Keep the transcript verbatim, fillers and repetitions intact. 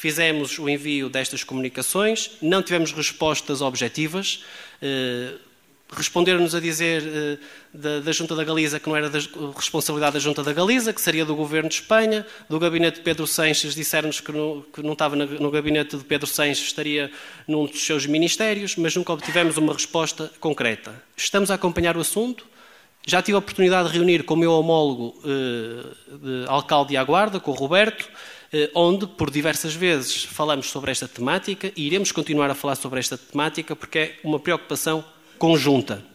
fizemos o envio destas comunicações, não tivemos respostas objetivas. Responderam-nos a dizer uh, da, da Junta da Galiza que não era da responsabilidade da Junta da Galiza, que seria do Governo de Espanha. Do gabinete de Pedro Sánchez disseram-nos que não, que não estava no, no gabinete de Pedro Sánchez, estaria num dos seus ministérios, mas nunca obtivemos uma resposta concreta. Estamos a acompanhar o assunto. Já tive a oportunidade de reunir com o meu homólogo uh, de alcalde de Aguarda, com o Roberto, uh, onde, por diversas vezes, falamos sobre esta temática e iremos continuar a falar sobre esta temática porque é uma preocupação conjunta.